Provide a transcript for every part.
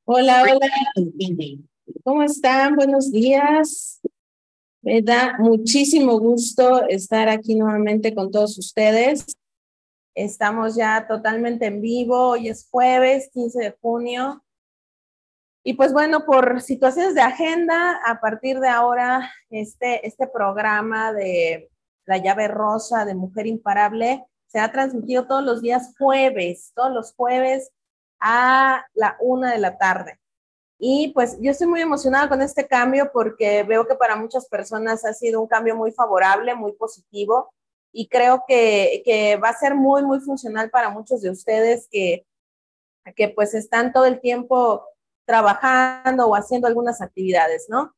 Hola, hola. ¿Cómo están? Buenos días. Me da muchísimo gusto estar aquí nuevamente con todos ustedes. Estamos ya totalmente en vivo. Hoy es jueves 15 de junio. Y pues bueno, por situaciones de agenda, a partir de ahora, este programa de La Llave Rosa de Mujer Imparable se ha transmitido todos los días jueves, todos los jueves a la 1 de la tarde. Y pues yo estoy muy emocionada con este cambio porque veo que para muchas personas ha sido un cambio muy favorable, muy positivo y creo que va a ser muy, muy funcional para muchos de ustedes que pues están todo el tiempo trabajando o haciendo algunas actividades, ¿no?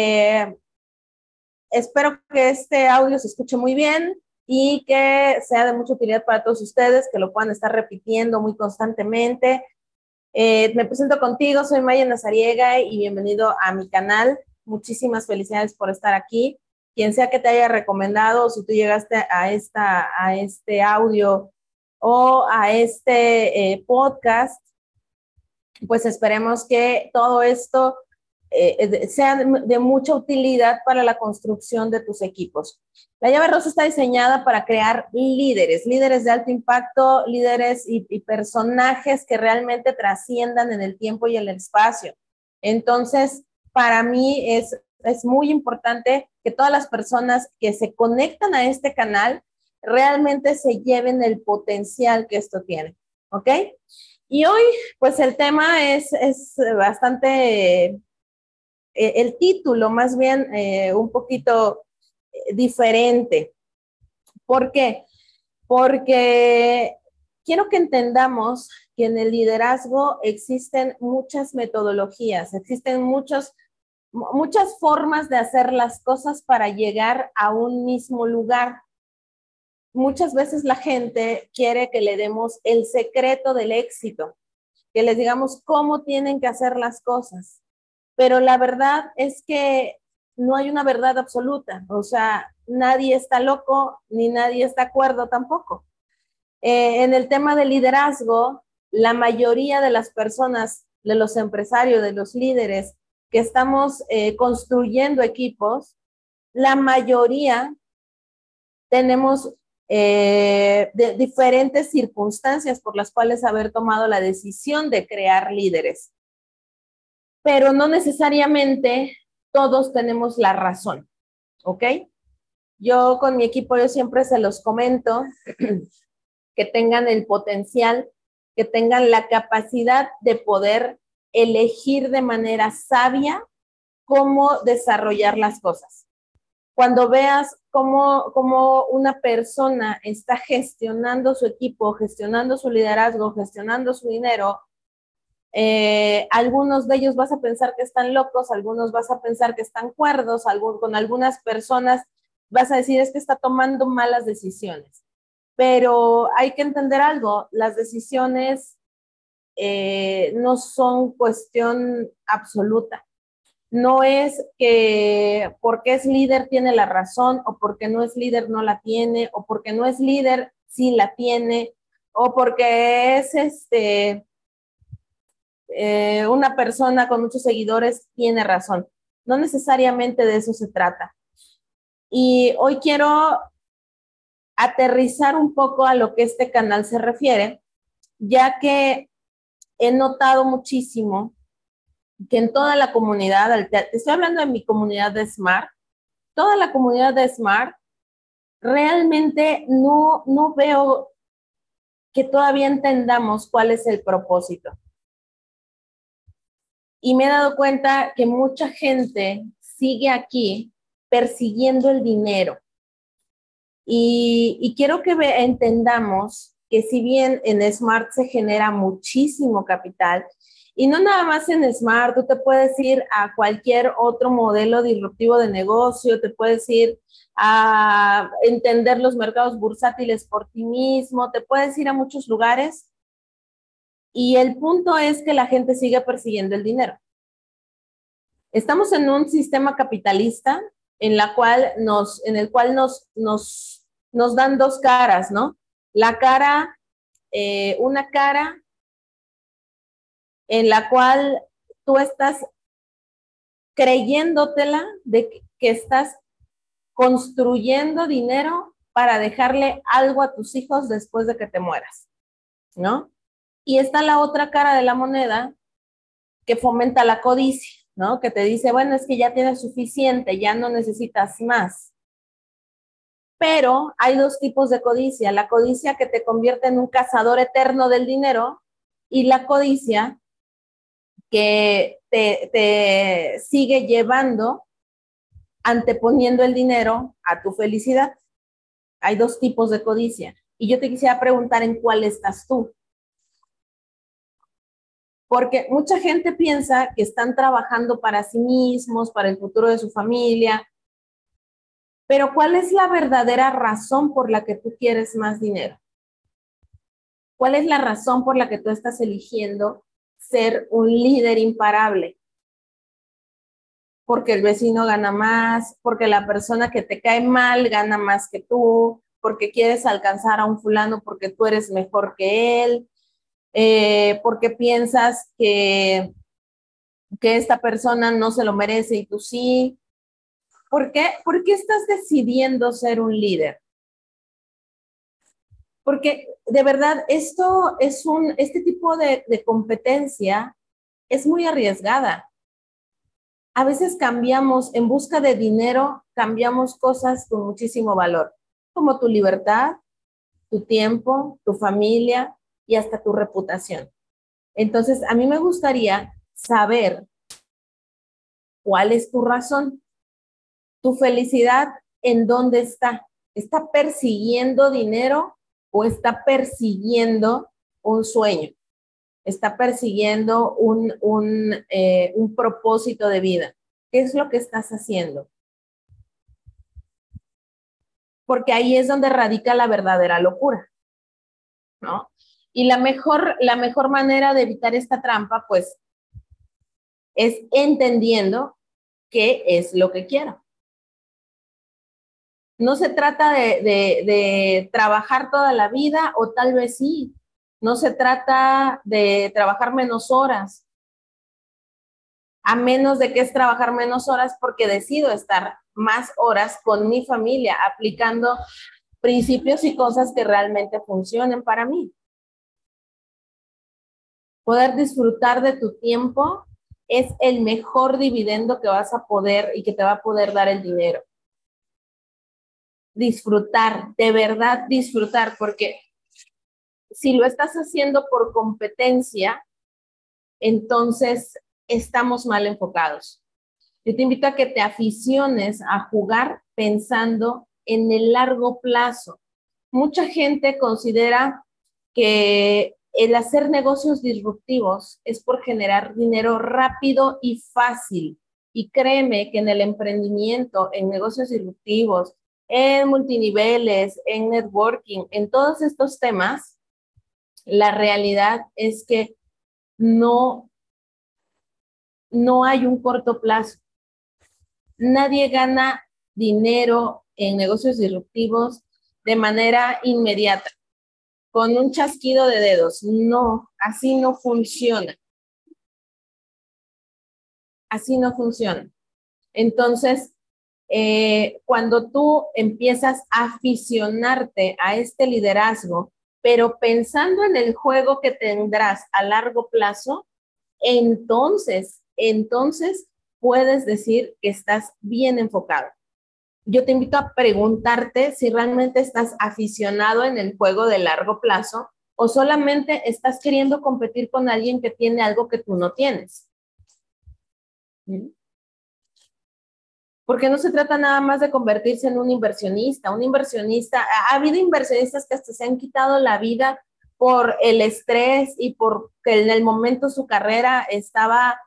Espero que este audio se escuche muy bien y que sea de mucha utilidad para todos ustedes, que lo puedan estar repitiendo muy constantemente. Me presento contigo, soy Maya Nazariega y bienvenido a mi canal. Muchísimas felicidades por estar aquí. Quien sea que te haya recomendado, si tú llegaste a este audio o a este podcast, pues esperemos que todo esto sea de mucha utilidad para la construcción de tus equipos. La llave rosa está diseñada para crear líderes, líderes de alto impacto, líderes y personajes que realmente trasciendan en el tiempo y el espacio. Entonces, para mí es muy importante que todas las personas que se conectan a este canal realmente se lleven el potencial que esto tiene. ¿Ok? Y hoy, pues el tema es bastante, el título más bien un poquito diferente. ¿Por qué? Porque quiero que entendamos que en el liderazgo existen muchas metodologías, existen muchas formas de hacer las cosas para llegar a un mismo lugar. Muchas veces la gente quiere que le demos el secreto del éxito, que les digamos cómo tienen que hacer las cosas. Pero la verdad es que no hay una verdad absoluta, o sea, nadie está loco ni nadie está de acuerdo tampoco. En el tema del liderazgo, la mayoría de las personas, de los empresarios, de los líderes que estamos construyendo equipos, la mayoría tenemos de diferentes circunstancias por las cuales haber tomado la decisión de crear líderes. Pero no necesariamente todos tenemos la razón, ¿ok? Yo con mi equipo, yo siempre se los comento que tengan el potencial, que tengan la capacidad de poder elegir de manera sabia cómo desarrollar las cosas. Cuando veas cómo una persona está gestionando su equipo, gestionando su liderazgo, gestionando su dinero, algunos de ellos vas a pensar que están locos, algunos vas a pensar que están cuerdos, con algunas personas vas a decir es que está tomando malas decisiones. Pero hay que entender algo, las decisiones no son cuestión absoluta. No es que porque es líder tiene la razón, o porque no es líder no la tiene, o porque no es líder sí la tiene, o porque es una persona con muchos seguidores tiene razón. No necesariamente de eso se trata. Y hoy quiero aterrizar un poco a lo que este canal se refiere, ya que he notado muchísimo que en toda la comunidad, te estoy hablando de mi comunidad de Smart, toda la comunidad de Smart, realmente no veo que todavía entendamos cuál es el propósito. Y me he dado cuenta que mucha gente sigue aquí persiguiendo el dinero. Y quiero que entendamos que si bien en Smart se genera muchísimo capital, y no nada más en Smart, tú te puedes ir a cualquier otro modelo disruptivo de negocio, te puedes ir a entender los mercados bursátiles por ti mismo, te puedes ir a muchos lugares, y el punto es que la gente sigue persiguiendo el dinero. Estamos en un sistema capitalista en el cual nos dan dos caras, ¿no? Una cara en la cual tú estás creyéndotela de que estás construyendo dinero para dejarle algo a tus hijos después de que te mueras, ¿no? Y está la otra cara de la moneda que fomenta la codicia, ¿no? Que te dice, bueno, es que ya tienes suficiente, ya no necesitas más. Pero hay dos tipos de codicia, la codicia que te convierte en un cazador eterno del dinero y la codicia que te sigue llevando, anteponiendo el dinero a tu felicidad. Hay dos tipos de codicia. Y yo te quisiera preguntar en cuál estás tú. Porque mucha gente piensa que están trabajando para sí mismos, para el futuro de su familia, pero ¿cuál es la verdadera razón por la que tú quieres más dinero? ¿Cuál es la razón por la que tú estás eligiendo ser un líder imparable? Porque el vecino gana más, porque la persona que te cae mal gana más que tú, porque quieres alcanzar a un fulano porque tú eres mejor que él, porque piensas que esta persona no se lo merece y tú sí. ¿Por qué estás decidiendo ser un líder? Porque de verdad este tipo de competencia es muy arriesgada. A veces cambiamos, en busca de dinero, cambiamos cosas con muchísimo valor, como tu libertad, tu tiempo, tu familia y hasta tu reputación. Entonces, a mí me gustaría saber cuál es tu razón, tu felicidad, en dónde está. ¿Está persiguiendo dinero o está persiguiendo un sueño? ¿Está persiguiendo un propósito de vida? ¿Qué es lo que estás haciendo? Porque ahí es donde radica la verdadera locura, ¿no? Y la mejor manera de evitar esta trampa, pues, es entendiendo qué es lo que quiero. No se trata de trabajar toda la vida, o tal vez sí. No se trata de trabajar menos horas, a menos de que es trabajar menos horas porque decido estar más horas con mi familia, aplicando principios y cosas que realmente funcionen para mí. Poder disfrutar de tu tiempo es el mejor dividendo que vas a poder y que te va a poder dar el dinero. Disfrutar, de verdad disfrutar, porque si lo estás haciendo por competencia, entonces estamos mal enfocados. Yo te invito a que te aficiones a jugar pensando en el largo plazo. Mucha gente considera que el hacer negocios disruptivos es por generar dinero rápido y fácil. Y créeme que en el emprendimiento, en negocios disruptivos, en multiniveles, en networking, en todos estos temas, la realidad es que no, no hay un corto plazo. Nadie gana dinero en negocios disruptivos de manera inmediata, con un chasquido de dedos. No, así no funciona. Así no funciona. Entonces, cuando tú empiezas a aficionarte a este liderazgo, pero pensando en el juego que tendrás a largo plazo, entonces puedes decir que estás bien enfocado. Yo te invito a preguntarte si realmente estás aficionado en el juego de largo plazo o solamente estás queriendo competir con alguien que tiene algo que tú no tienes. Porque no se trata nada más de convertirse en un inversionista. Un inversionista, ha habido inversionistas que hasta se han quitado la vida por el estrés y porque en el momento su carrera estaba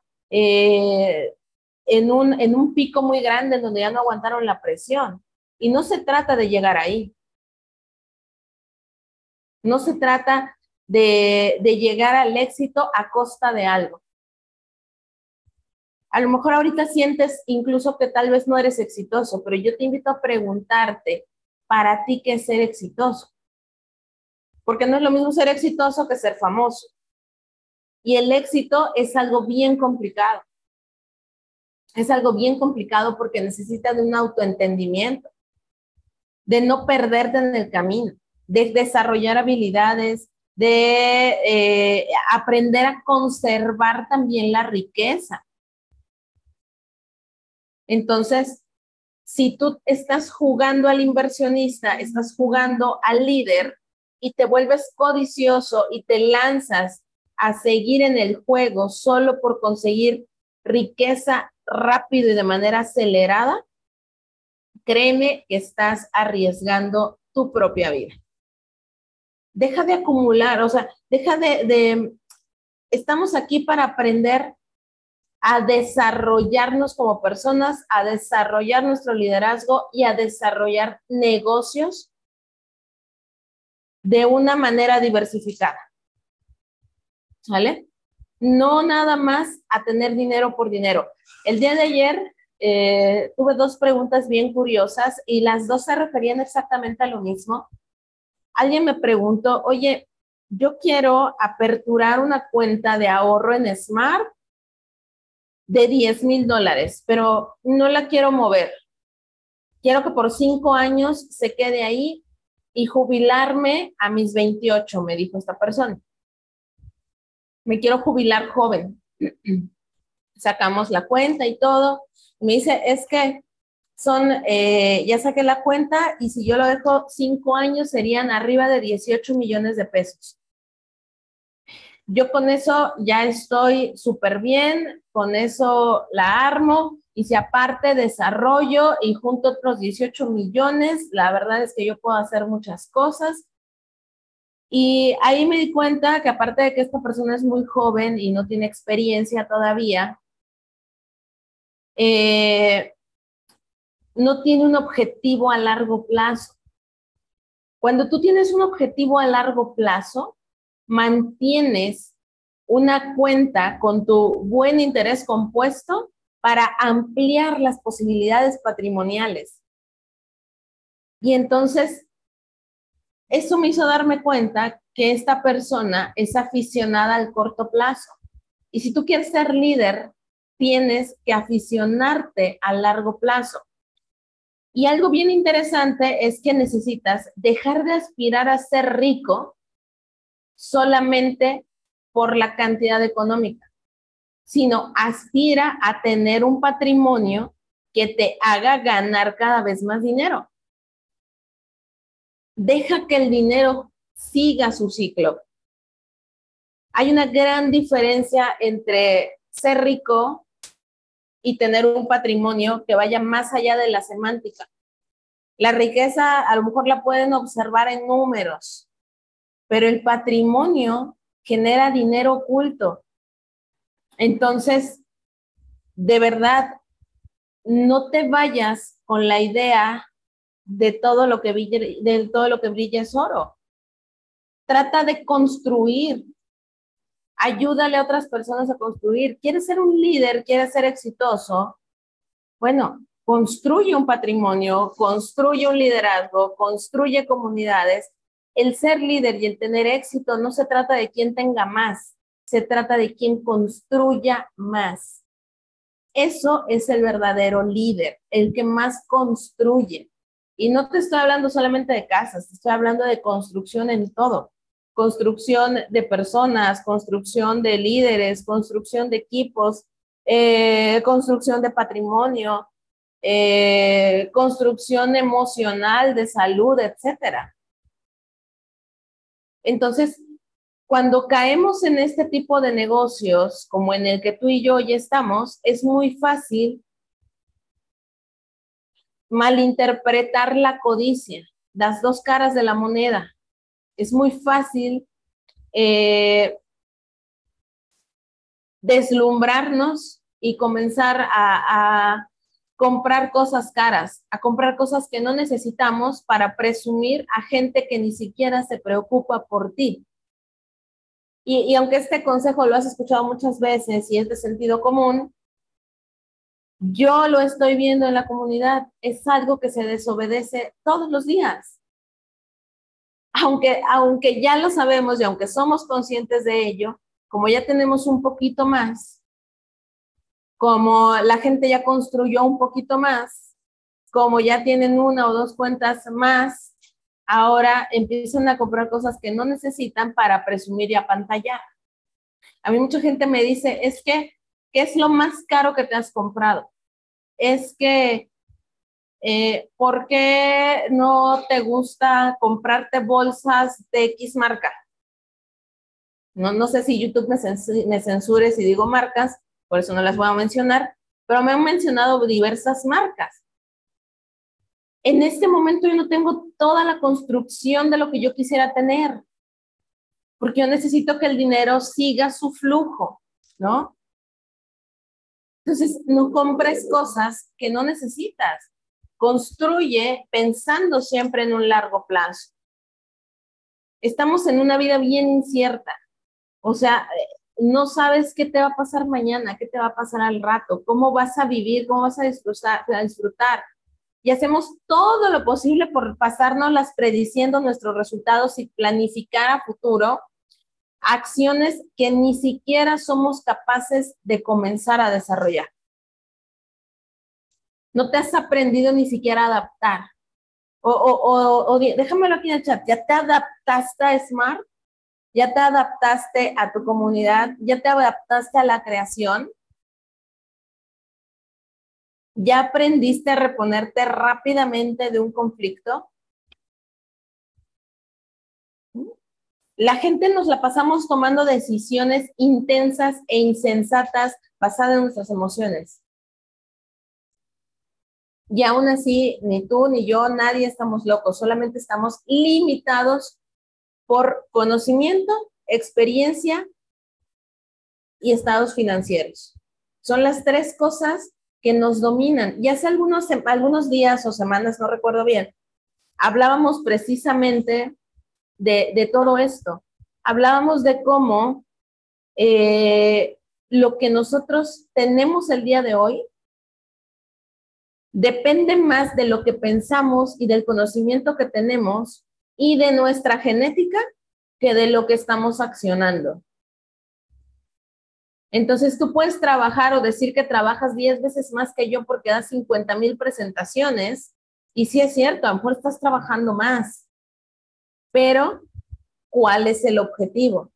en un pico muy grande en donde ya no aguantaron la presión. Y no se trata de llegar ahí. No se trata de llegar al éxito a costa de algo. A lo mejor ahorita sientes incluso que tal vez no eres exitoso, pero yo te invito a preguntarte para ti qué es ser exitoso. Porque no es lo mismo ser exitoso que ser famoso. Y el éxito es algo bien complicado. Es algo bien complicado porque necesita de un autoentendimiento, de no perderte en el camino, de desarrollar habilidades, de aprender a conservar también la riqueza. Entonces, si tú estás jugando al inversionista, estás jugando al líder y te vuelves codicioso y te lanzas a seguir en el juego solo por conseguir riqueza rápido y de manera acelerada, créeme que estás arriesgando tu propia vida. Deja de acumular, o sea, estamos aquí para aprender a desarrollarnos como personas, a desarrollar nuestro liderazgo y a desarrollar negocios de una manera diversificada. ¿Sale? No nada más a tener dinero por dinero. El día de ayer tuve dos preguntas bien curiosas y las dos se referían exactamente a lo mismo. Alguien me preguntó, oye, yo quiero aperturar una cuenta de ahorro en Smart de $10,000, pero no la quiero mover. Quiero que por 5 años se quede ahí y jubilarme a mis 28, me dijo esta persona. Me quiero jubilar joven. Sacamos la cuenta y todo. Me dice, es que ya saqué la cuenta y si yo lo dejo 5 años serían arriba de 18 millones de pesos. Yo con eso ya estoy súper bien, con eso la armo y si aparte desarrollo y junto otros 18 millones, la verdad es que yo puedo hacer muchas cosas. Y ahí me di cuenta que aparte de que esta persona es muy joven y no tiene experiencia todavía, no tiene un objetivo a largo plazo. Cuando tú tienes un objetivo a largo plazo, mantienes una cuenta con tu buen interés compuesto para ampliar las posibilidades patrimoniales. Y entonces, eso me hizo darme cuenta que esta persona es aficionada al corto plazo. Y si tú quieres ser líder, tienes que aficionarte a largo plazo. Y algo bien interesante es que necesitas dejar de aspirar a ser rico solamente por la cantidad económica, sino aspira a tener un patrimonio que te haga ganar cada vez más dinero. Deja que el dinero siga su ciclo. Hay una gran diferencia entre ser rico y tener un patrimonio que vaya más allá de la semántica. La riqueza a lo mejor la pueden observar en números, pero el patrimonio genera dinero oculto. Entonces, de verdad, no te vayas con la idea de todo lo que brilla es oro. Trata de construir. Ayúdale a otras personas a construir. ¿Quieres ser un líder? ¿Quieres ser exitoso? Bueno, construye un patrimonio, construye un liderazgo, construye comunidades. El ser líder y el tener éxito no se trata de quién tenga más, se trata de quién construya más. Eso es el verdadero líder, el que más construye. Y no te estoy hablando solamente de casas, te estoy hablando de construcción en todo. Construcción de personas, construcción de líderes, construcción de equipos, construcción de patrimonio, construcción emocional, de salud, etcétera. Entonces, cuando caemos en este tipo de negocios, como en el que tú y yo ya estamos, es muy fácil malinterpretar la codicia, las dos caras de la moneda. Es muy fácil deslumbrarnos y comenzar a comprar cosas caras, a comprar cosas que no necesitamos para presumir a gente que ni siquiera se preocupa por ti. Y aunque este consejo lo has escuchado muchas veces y es de sentido común, yo lo estoy viendo en la comunidad, es algo que se desobedece todos los días. Aunque ya lo sabemos y aunque somos conscientes de ello, como ya tenemos un poquito más, como la gente ya construyó un poquito más, como ya tienen una o dos cuentas más, ahora empiezan a comprar cosas que no necesitan para presumir y apantallar. A mí mucha gente me dice, es que, ¿qué es lo más caro que te has comprado? Es que, ¿por qué no te gusta comprarte bolsas de X marca? No sé si YouTube me censure si digo marcas, por eso no las voy a mencionar, pero me han mencionado diversas marcas. En este momento yo no tengo toda la construcción de lo que yo quisiera tener, porque yo necesito que el dinero siga su flujo, ¿no? Entonces, no compres cosas que no necesitas. Construye pensando siempre en un largo plazo. Estamos en una vida bien incierta. O sea, no sabes qué te va a pasar mañana, qué te va a pasar al rato, cómo vas a vivir, cómo vas a disfrutar. Y hacemos todo lo posible por pasárnoslas prediciendo nuestros resultados y planificar a futuro acciones que ni siquiera somos capaces de comenzar a desarrollar. No te has aprendido ni siquiera a adaptar. Déjamelo aquí en el chat, ¿ya te adaptaste a Smart? ¿Ya te adaptaste a tu comunidad? ¿Ya te adaptaste a la creación? ¿Ya aprendiste a reponerte rápidamente de un conflicto? La gente nos la pasamos tomando decisiones intensas e insensatas basadas en nuestras emociones. Y aún así, ni tú ni yo, nadie estamos locos, solamente estamos limitados por conocimiento, experiencia y estados financieros. Son las tres cosas que nos dominan. Y hace algunos días o semanas, no recuerdo bien, hablábamos precisamente de todo esto. Hablábamos de cómo lo que nosotros tenemos el día de hoy depende más de lo que pensamos y del conocimiento que tenemos y de nuestra genética que de lo que estamos accionando. Entonces tú puedes trabajar o decir que trabajas 10 veces más que yo porque das 50,000 presentaciones y sí es cierto, a lo mejor estás trabajando más, pero ¿cuál es el objetivo?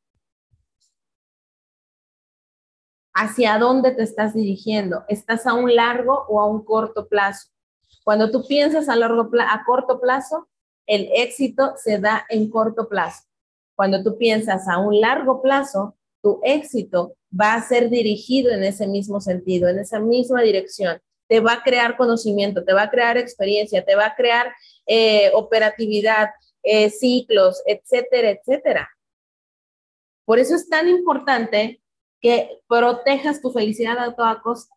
¿Hacia dónde te estás dirigiendo? ¿Estás a un largo o a un corto plazo? Cuando tú piensas a corto plazo, el éxito se da en corto plazo. Cuando tú piensas a un largo plazo, tu éxito va a ser dirigido en ese mismo sentido, en esa misma dirección. Te va a crear conocimiento, te va a crear experiencia, te va a crear operatividad, ciclos, etcétera, etcétera. Por eso es tan importante que protejas tu felicidad a toda costa,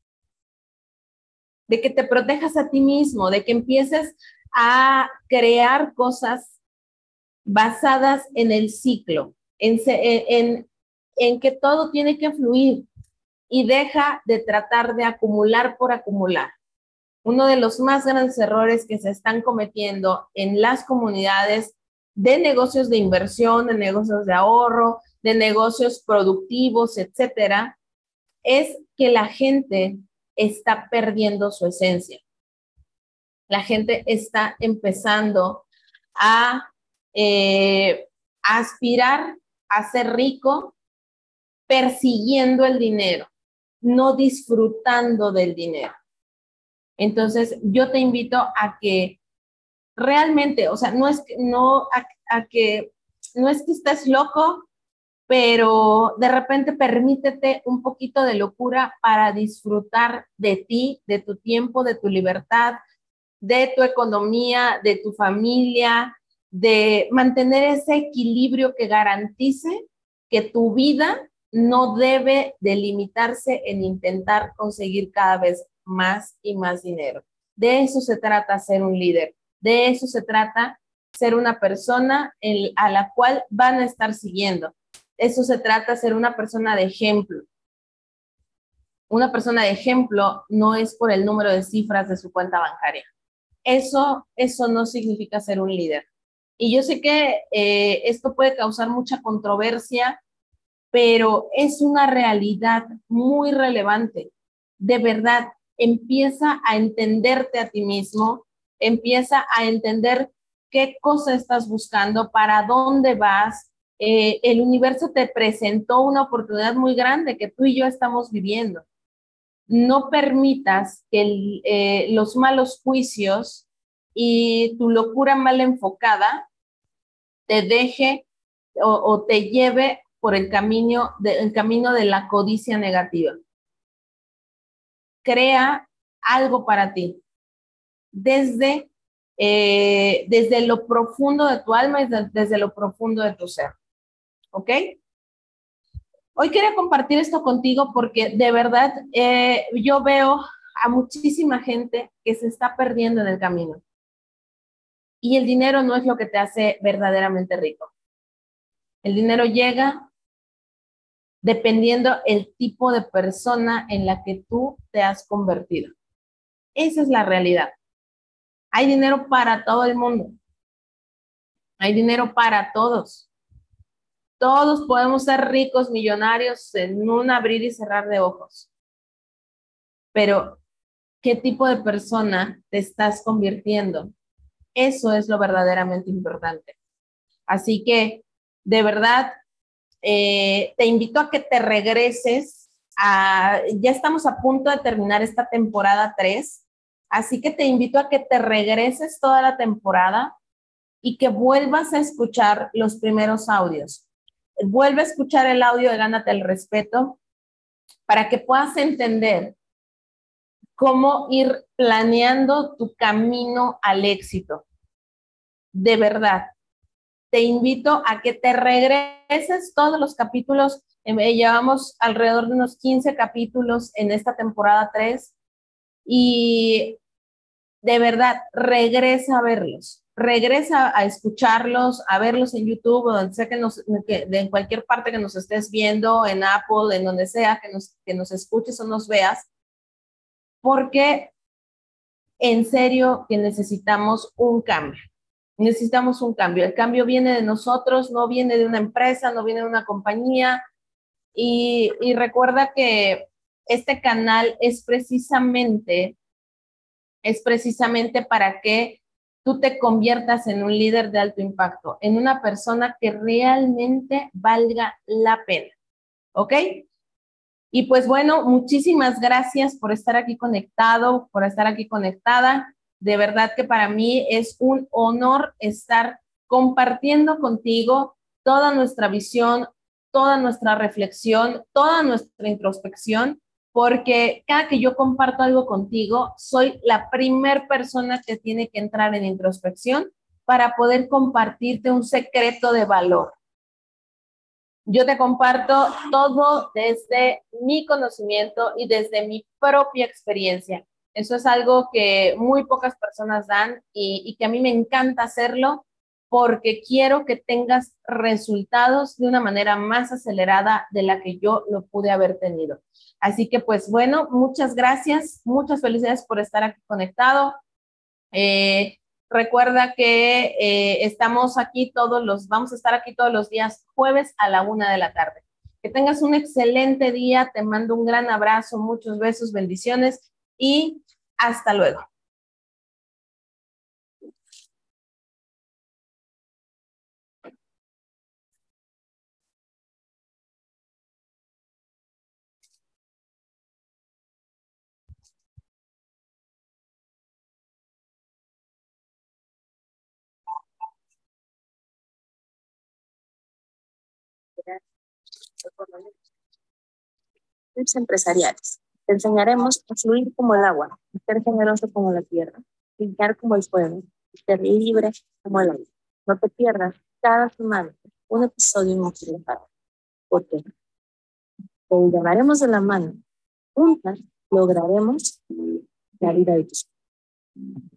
de que te protejas a ti mismo, de que empieces a crear cosas basadas en el ciclo, en que todo tiene que fluir y deja de tratar de acumular por acumular. Uno de los más grandes errores que se están cometiendo en las comunidades de negocios de inversión, de negocios de ahorro, de negocios productivos, etcétera, es que la gente está perdiendo su esencia. La gente está empezando a aspirar a ser rico persiguiendo el dinero, no disfrutando del dinero. Entonces, yo te invito a que realmente, o sea, no es que estés loco, pero de repente permítete un poquito de locura para disfrutar de ti, de tu tiempo, de tu libertad, de tu economía, de tu familia, de mantener ese equilibrio que garantice que tu vida no debe delimitarse en intentar conseguir cada vez más y más dinero. De eso se trata ser un líder, de eso se trata ser una persona a la cual van a estar siguiendo. Eso se trata ser una persona de ejemplo. Una persona de ejemplo no es por el número de cifras de su cuenta bancaria. Eso no significa ser un líder. Y yo sé que esto puede causar mucha controversia pero es una realidad muy relevante. De verdad, empieza a entenderte a ti mismo, empieza a entender qué cosa estás buscando, para dónde vas. El universo te presentó una oportunidad muy grande que tú y yo estamos viviendo. No permitas que los malos juicios y tu locura mal enfocada te deje o te lleve por el camino de la codicia negativa. Crea algo para ti desde lo profundo de tu alma y desde lo profundo de tu ser. ¿Ok? Hoy quería compartir esto contigo porque de verdad yo veo a muchísima gente que se está perdiendo en el camino. Y el dinero no es lo que te hace verdaderamente rico. El dinero llega dependiendo el tipo de persona en la que tú te has convertido. Esa es la realidad. Hay dinero para todo el mundo. Hay dinero para todos. Todos podemos ser ricos, millonarios en un abrir y cerrar de ojos. Pero, ¿qué tipo de persona te estás convirtiendo? Eso es lo verdaderamente importante. Así que, de verdad, te invito a que te regreses. Ya estamos a punto de terminar esta temporada 3, así que te invito a que te regreses toda la temporada y que vuelvas a escuchar los primeros audios. Vuelve a escuchar el audio de Gánate el Respeto para que puedas entender cómo ir planeando tu camino al éxito. De verdad, te invito a que te regreses todos los capítulos. Llevamos alrededor de unos 15 capítulos en esta temporada 3 y de verdad, regresa a verlos, regresa a escucharlos, a verlos en YouTube, o donde sea en cualquier parte que nos estés viendo, en Apple, en donde sea que nos escuches o nos veas, porque en serio que necesitamos un cambio. Necesitamos un cambio. El cambio viene de nosotros, no viene de una empresa, no viene de una compañía. Y recuerda que este canal es precisamente para que tú te conviertas en un líder de alto impacto, en una persona que realmente valga la pena. ¿Ok? Y pues bueno, muchísimas gracias por estar aquí conectado, por estar aquí conectada. De verdad que para mí es un honor estar compartiendo contigo toda nuestra visión, toda nuestra reflexión, toda nuestra introspección, porque cada que yo comparto algo contigo, soy la primer persona que tiene que entrar en introspección para poder compartirte un secreto de valor. Yo te comparto todo desde mi conocimiento y desde mi propia experiencia. Eso es algo que muy pocas personas dan y que a mí me encanta hacerlo porque quiero que tengas resultados de una manera más acelerada de la que yo lo pude haber tenido. Así que pues bueno, muchas gracias, muchas felicidades por estar aquí conectado. Recuerda que vamos a estar aquí todos los días jueves a la 1 de la tarde. Que tengas un excelente día, te mando un gran abrazo, muchos besos, bendiciones y hasta luego. Tips empresariales. Te enseñaremos a fluir como el agua, a ser generoso como la tierra, brillar como el fuego, y ser libre como el aire. No te pierdas cada semana un episodio motivador, porque te llevaremos de la mano. Juntas lograremos la vida de tus sueños.